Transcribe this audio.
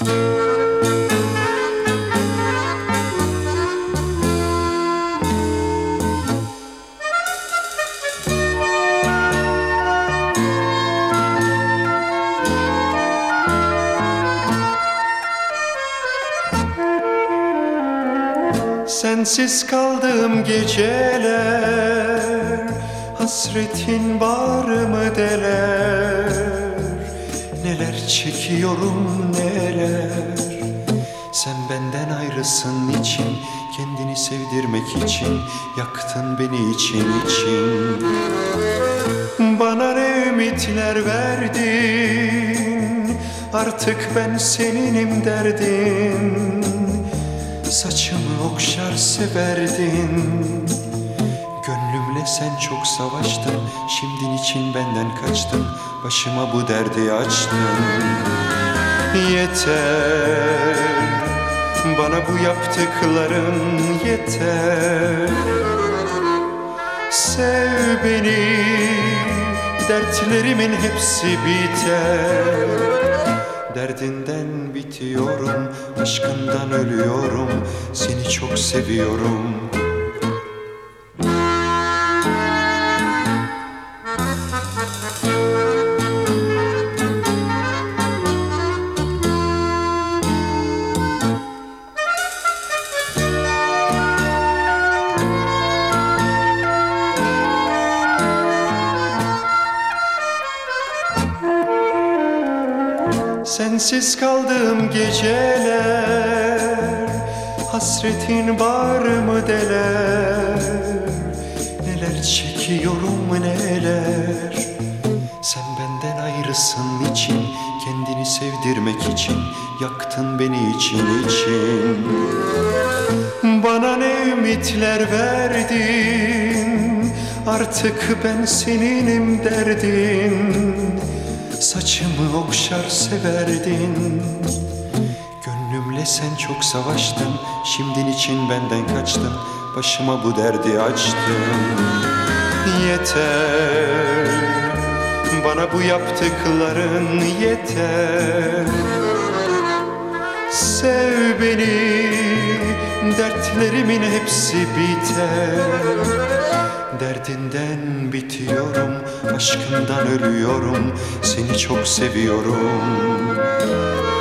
Sensiz kaldığım geceler, hasretin bağrımı deler. Neler çekiyorum neler. Sen benden ayrısın için, kendini sevdirmek için yaktın beni için. Bana ne ümitler verdin, artık ben seninim derdin. Saçımı okşar severdin, gönlümle sen çok savaştın. Şimdi için benden kaçtın, başıma bu derdi açtın. Yeter, bana bu yaptıkların yeter. Sev beni, dertlerimin hepsi biter. Derdinden bitiyorum, aşkından ölüyorum. Seni çok seviyorum. Sensiz kaldığım geceler, hasretin bağrımı deler. Neler çekiyorum neler. Sen benden ayrısın için, kendini sevdirmek için yaktın beni için. Bana ne ümitler verdin, artık ben seninim derdin. Saçımı okşar severdin, gönlümle sen çok savaştın. Şimdin için benden kaçtın, başıma bu derdi açtın. Yeter, bana bu yaptıkların yeter. Sev beni, dertlerimin hepsi biter. Derdinden bitiyorum, aşkından ölüyorum. Seni çok seviyorum.